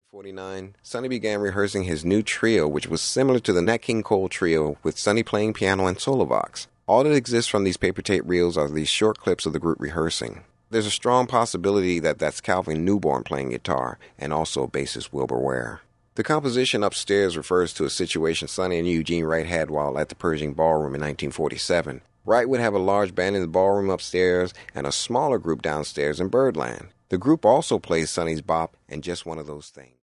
1949, Sonny began rehearsing his new trio, which was similar to the Nat King Cole trio, with Sonny playing piano and solovox. All that exists from these paper tape reels are these short clips of the group rehearsing. There's a strong possibility that that's Calvin Newborn playing guitar, and also bassist Wilbur Ware. The composition Upstairs refers to a situation Sonny and Eugene Wright had while at the Pershing Ballroom in 1947. Wright would have a large band in the ballroom upstairs and a smaller group downstairs in Birdland. The group also plays Sonny's Bop and Just One of Those Things.